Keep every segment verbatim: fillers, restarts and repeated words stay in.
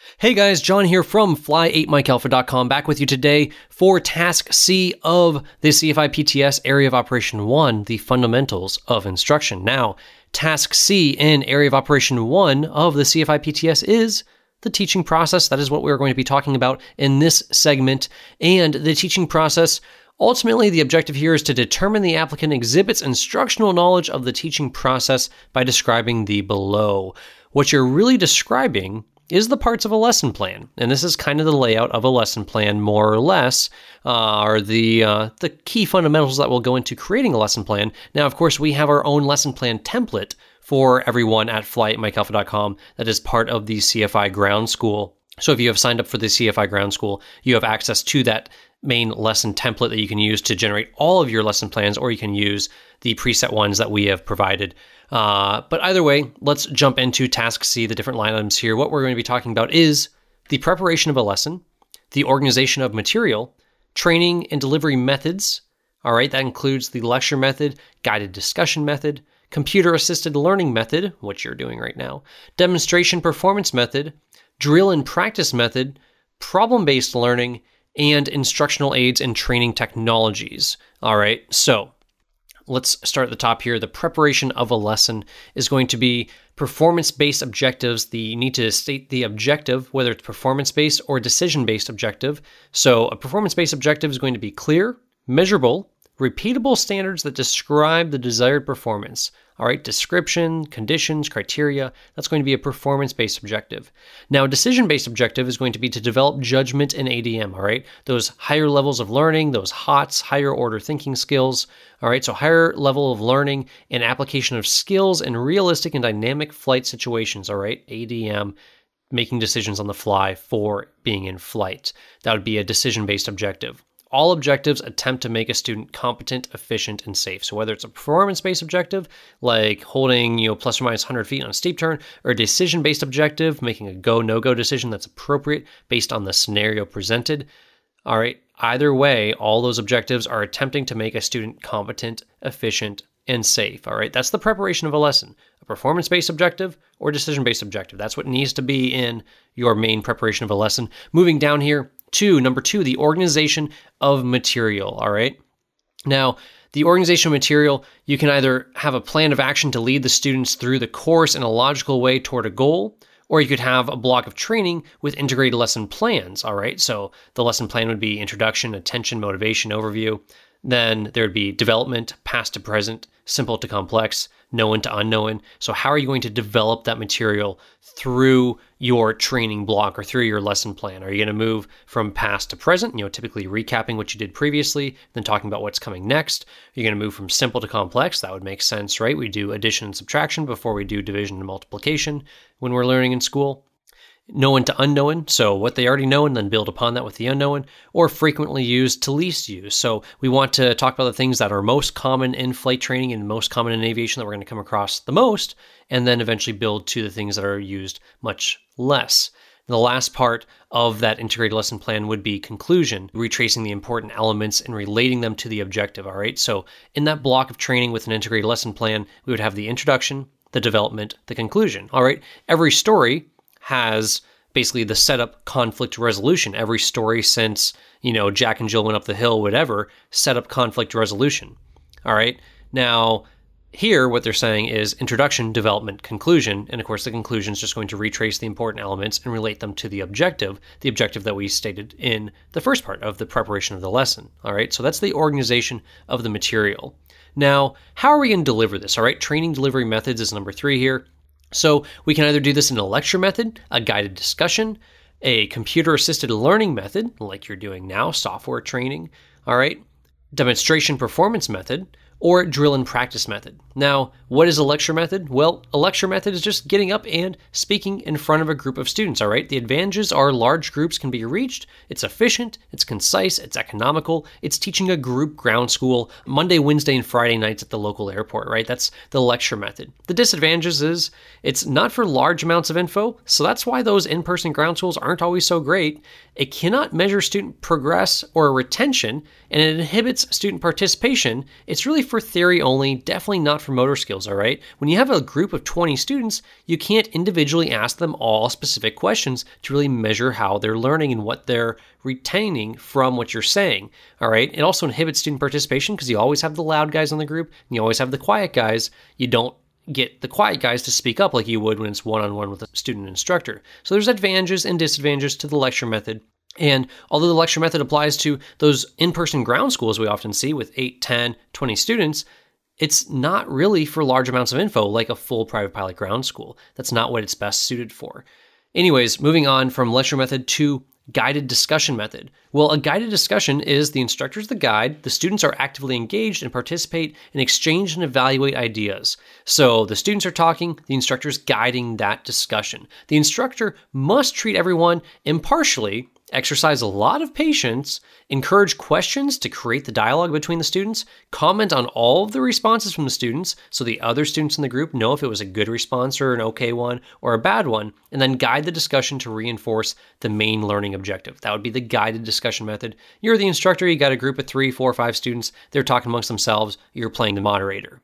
Hey guys, John here from fly eight mike alpha dot com, back with you today for Task C of the C F I P T S Area of Operation one, the Fundamentals of Instruction. Now, Task C in Area of Operation one of the C F I P T S is the teaching process. That is what we're going to be talking about in this segment. And the teaching process, ultimately, the objective here is to determine the applicant exhibits instructional knowledge of the teaching process by describing the below. What you're really describing is the parts of a lesson plan. And this is kind of the layout of a lesson plan, more or less, uh, are the uh, the key fundamentals that will go into creating a lesson plan. Now, of course, we have our own lesson plan template for everyone at fly eight mike alpha dot com that is part of the C F I Ground School. So if you have signed up for the C F I Ground School, you have access to that main lesson template that you can use to generate all of your lesson plans, or you can use the preset ones that we have provided. Uh, but either way, let's jump into Task C, the different line items here. What we're going to be talking about is the preparation of a lesson, the organization of material, training and delivery methods. All right, that includes the lecture method, guided discussion method, computer-assisted learning method, which you're doing right now, demonstration performance method, drill and practice method, problem-based learning, and instructional aids and training technologies. All right, so let's start at the top here. The preparation of a lesson is going to be performance-based objectives. The, you need to state the objective, whether it's performance-based or decision-based objective. So a performance-based objective is going to be clear, measurable, repeatable standards that describe the desired performance. All right, description, conditions, criteria, that's going to be a performance-based objective. Now, a decision-based objective is going to be to develop judgment in A D M, all right? Those higher levels of learning, those HOTS, higher order thinking skills, all right? So higher level of learning and application of skills in realistic and dynamic flight situations, all right? A D M, making decisions on the fly for being in flight. That would be a decision-based objective. All objectives attempt to make a student competent, efficient, and safe. So whether it's a performance-based objective, like holding, you know, plus or minus one hundred feet on a steep turn, or a decision-based objective, making a go, no-go decision that's appropriate based on the scenario presented. All right, either way, all those objectives are attempting to make a student competent, efficient, and safe. All right, that's the preparation of a lesson. A performance-based objective or decision-based objective. That's what needs to be in your main preparation of a lesson. Moving down here, Two, number two, the organization of material, all right? Now, the organization of material, you can either have a plan of action to lead the students through the course in a logical way toward a goal, or you could have a block of training with integrated lesson plans, all right? So the lesson plan would be introduction, attention, motivation, overview. Then there would be development, past to present, simple to complex, known to unknown. So how are you going to develop that material through your training block or through your lesson plan? Are you going to move from past to present, you know, typically recapping what you did previously, then talking about what's coming next? You're going to move from simple to complex. That would make sense, right? We do addition and subtraction before we do division and multiplication when we're learning in school. Known to unknown, so what they already know and then build upon that with the unknown, or frequently used to least use. So we want to talk about the things that are most common in flight training and most common in aviation that we're going to come across the most, and then eventually build to the things that are used much less. The last part of that integrated lesson plan would be conclusion, retracing the important elements and relating them to the objective, all right? So in that block of training with an integrated lesson plan, we would have the introduction, the development, the conclusion, all right? Every story has basically the setup, conflict resolution. Every story since, you know, Jack and Jill went up the hill, whatever, set up conflict resolution. All right. Now, here, what they're saying is introduction, development, conclusion. And of course, the conclusion is just going to retrace the important elements and relate them to the objective, the objective that we stated in the first part of the preparation of the lesson. All right. So that's the organization of the material. Now, how are we going to deliver this? All right. Training delivery methods is number three here. So we can either do this in a lecture method, a guided discussion, a computer-assisted learning method, like you're doing now, software training, all right, demonstration performance method, or drill and practice method. Now, what is a lecture method? Well, a lecture method is just getting up and speaking in front of a group of students, all right? The advantages are large groups can be reached, it's efficient, it's concise, it's economical, it's teaching a group ground school Monday, Wednesday, and Friday nights at the local airport, right? That's the lecture method. The disadvantages is it's not for large amounts of info, so that's why those in-person ground schools aren't always so great. It cannot measure student progress or retention, and it inhibits student participation. It's really for theory only, definitely not for motor skills, all right? When you have a group of twenty students, you can't individually ask them all specific questions to really measure how they're learning and what they're retaining from what you're saying, all right? It also inhibits student participation because you always have the loud guys in the group and you always have the quiet guys. You don't get the quiet guys to speak up like you would when it's one-on-one with a student instructor. So there's advantages and disadvantages to the lecture method. And although the lecture method applies to those in-person ground schools we often see with eight, ten, twenty students, it's not really for large amounts of info like a full private pilot ground school. That's not what it's best suited for. Anyways, moving on from lecture method to guided discussion method. Well, a guided discussion is the instructor's the guide, the students are actively engaged and participate and exchange and evaluate ideas. So the students are talking, the instructor's guiding that discussion. The instructor must treat everyone impartially, exercise a lot of patience, encourage questions to create the dialogue between the students, comment on all of the responses from the students so the other students in the group know if it was a good response or an okay one or a bad one, and then guide the discussion to reinforce the main learning objective. That would be the guided discussion method. You're the instructor, you got a group of three, four, five students, they're talking amongst themselves, you're playing the moderator.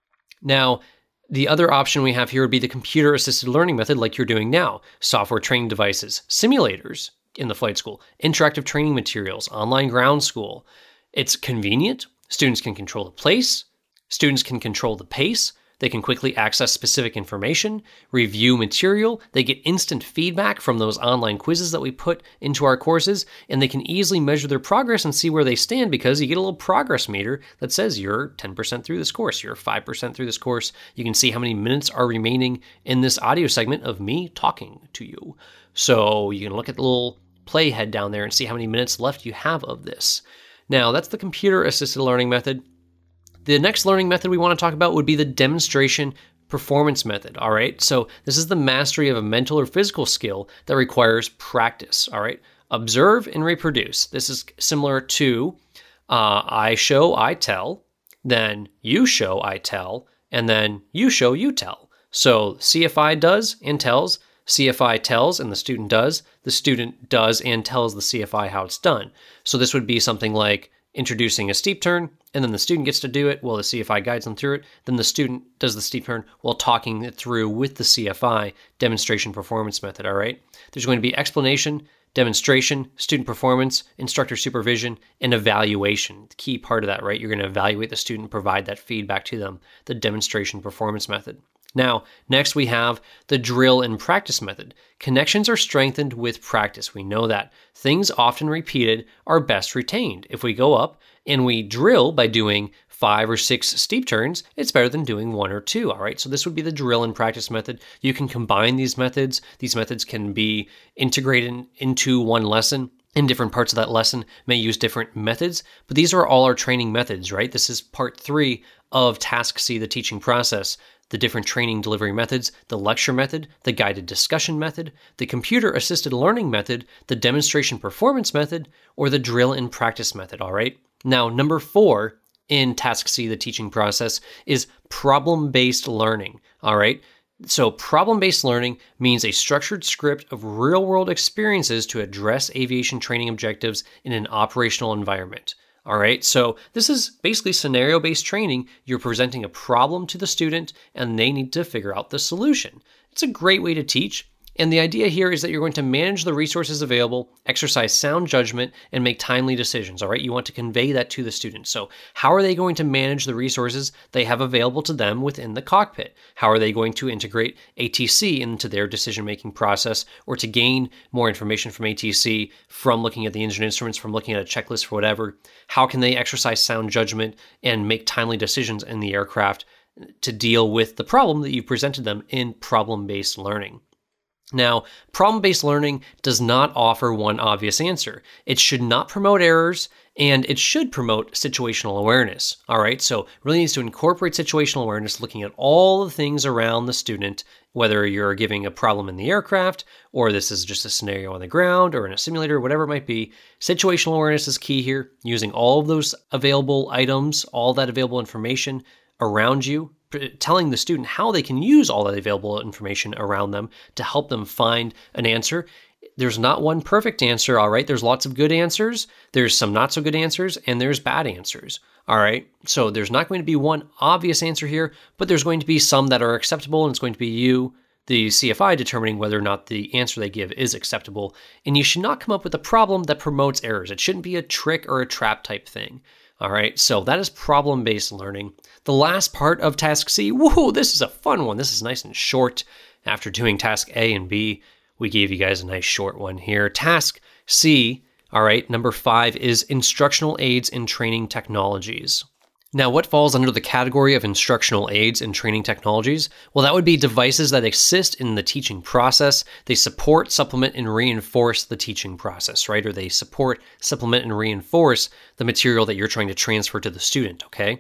Now, the other option we have here would be the computer-assisted learning method like you're doing now. Software training devices, simulators, in the flight school, interactive training materials, online ground school. It's convenient. Students can control the place. Students can control the pace. They can quickly access specific information, review material. They get instant feedback from those online quizzes that we put into our courses, and they can easily measure their progress and see where they stand because you get a little progress meter that says you're ten percent through this course, you're five percent through this course. You can see how many minutes are remaining in this audio segment of me talking to you. So you can look at the little playhead down there and see how many minutes left you have of this. Now, that's the computer-assisted learning method. The next learning method we want to talk about would be the demonstration performance method, all right? So this is the mastery of a mental or physical skill that requires practice, all right? Observe and reproduce. This is similar to uh, I show, I tell, then you show, I tell, and then you show, you tell. So C F I does and tells, C F I tells and the student does, the student does and tells the C F I how it's done. So this would be something like introducing a steep turn, and then the student gets to do it while the C F I guides them through it. Then the student does the steep turn while talking it through with the C F I, demonstration performance method, all right? There's going to be explanation, demonstration, student performance, instructor supervision, and evaluation. The key part of that, right? You're going to evaluate the student, provide that feedback to them, the demonstration performance method. Now, next we have the drill and practice method. Connections are strengthened with practice. We know that. Things often repeated are best retained. If we go up and we drill by doing five or six steep turns, it's better than doing one or two, all right? So this would be the drill and practice method. You can combine these methods. These methods can be integrated into one lesson. In different parts of that lesson may use different methods, but these are all our training methods, right? This is part three of Task C, the teaching process. The different training delivery methods, the lecture method, the guided discussion method, the computer-assisted learning method, the demonstration performance method, or the drill and practice method, all right? Now, number four in Task C, the teaching process, is problem-based learning, all right? So problem-based learning means a structured script of real-world experiences to address aviation training objectives in an operational environment. All right, so this is basically scenario-based training. You're presenting a problem to the student and they need to figure out the solution. It's a great way to teach. And the idea here is that you're going to manage the resources available, exercise sound judgment, and make timely decisions, all right? You want to convey that to the student. So how are they going to manage the resources they have available to them within the cockpit? How are they going to integrate A T C into their decision-making process or to gain more information from A T C from looking at the engine instruments, from looking at a checklist for whatever? How can they exercise sound judgment and make timely decisions in the aircraft to deal with the problem that you presented them in problem-based learning? Now, problem-based learning does not offer one obvious answer. It should not promote errors, and it should promote situational awareness. All right, so really needs to incorporate situational awareness, looking at all the things around the student, whether you're giving a problem in the aircraft, or this is just a scenario on the ground, or in a simulator, whatever it might be. Situational awareness is key here, using all of those available items, all that available information around you, telling the student how they can use all that available information around them to help them find an answer. There's not one perfect answer, all right? There's lots of good answers, there's some not so good answers, and there's bad answers, all right? So there's not going to be one obvious answer here, but there's going to be some that are acceptable, and it's going to be you, the C F I, determining whether or not the answer they give is acceptable. And you should not come up with a problem that promotes errors. It shouldn't be a trick or a trap type thing. All right, so that is problem-based learning. The last part of Task C, woohoo, this is a fun one. This is nice and short. After doing Task A and B, we gave you guys a nice short one here. Task C, all right, number five is instructional aids in training technologies. Now, what falls under the category of instructional aids and training technologies? Well, that would be devices that assist in the teaching process. They support, supplement, and reinforce the teaching process, right? Or they support, supplement, and reinforce the material that you're trying to transfer to the student, okay?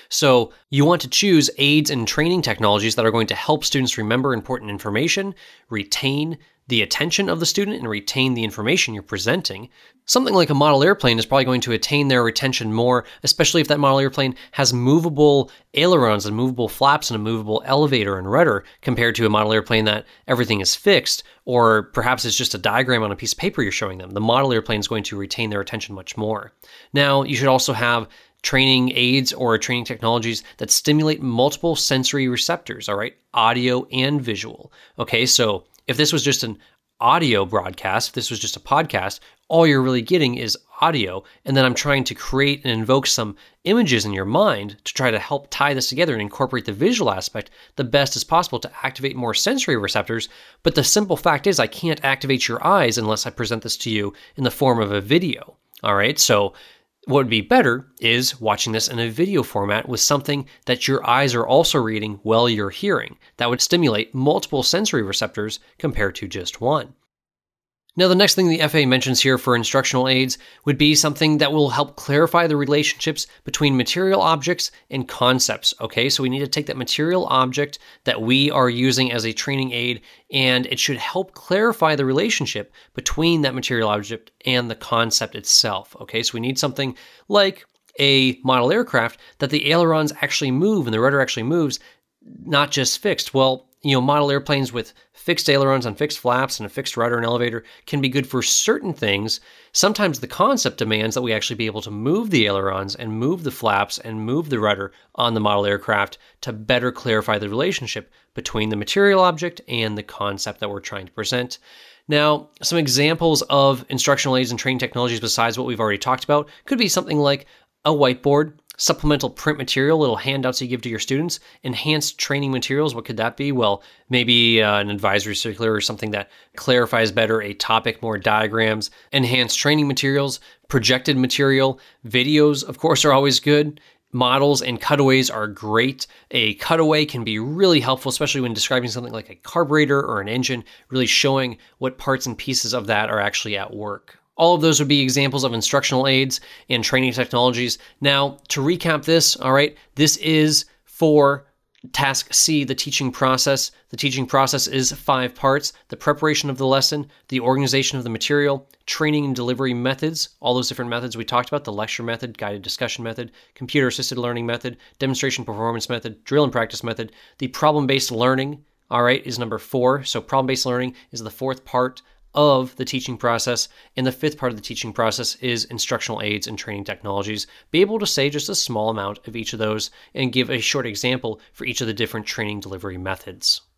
So you want to choose aids and training technologies that are going to help students remember important information, retain the attention of the student, and retain the information you're presenting. Something like a model airplane is probably going to attain their attention more, especially if that model airplane has movable ailerons and movable flaps and a movable elevator and rudder, compared to a model airplane that everything is fixed, or perhaps it's just a diagram on a piece of paper you're showing them. The model airplane is going to retain their attention much more. Now, you should also have training aids or training technologies that stimulate multiple sensory receptors, all right? Audio and visual. Okay, so if this was just an audio broadcast, if this was just a podcast, all you're really getting is audio, and then I'm trying to create and invoke some images in your mind to try to help tie this together and incorporate the visual aspect the best as possible to activate more sensory receptors. But the simple fact is I can't activate your eyes unless I present this to you in the form of a video, all right? So what would be better is watching this in a video format with something that your eyes are also reading while you're hearing. That would stimulate multiple sensory receptors compared to just one. Now, the next thing the F A A mentions here for instructional aids would be something that will help clarify the relationships between material objects and concepts, okay? So we need to take that material object that we are using as a training aid, and it should help clarify the relationship between that material object and the concept itself, okay? So we need something like a model aircraft that the ailerons actually move and the rudder actually moves, not just fixed. Well, you know, model airplanes with fixed ailerons on fixed flaps and a fixed rudder and elevator can be good for certain things. Sometimes the concept demands that we actually be able to move the ailerons and move the flaps and move the rudder on the model aircraft to better clarify the relationship between the material object and the concept that we're trying to present. Now, some examples of instructional aids and training technologies besides what we've already talked about could be something like a whiteboard, supplemental print material, little handouts you give to your students, enhanced training materials. What could that be? Well, maybe uh, an advisory circular or something that clarifies better a topic, more diagrams, enhanced training materials, projected material, videos, of course, are always good. Models and cutaways are great. A cutaway can be really helpful, especially when describing something like a carburetor or an engine, really showing what parts and pieces of that are actually at work. All of those would be examples of instructional aids and training technologies. Now, to recap this, all right, this is for Task C, the teaching process. The teaching process is five parts: the preparation of the lesson, the organization of the material, training and delivery methods, all those different methods we talked about, the lecture method, guided discussion method, computer-assisted learning method, demonstration performance method, drill and practice method. The problem-based learning, all right, is number four. So problem-based learning is the fourth part of the teaching process, and the fifth part of the teaching process is instructional aids and training technologies. Be able to say just a small amount of each of those and give a short example for each of the different training delivery methods.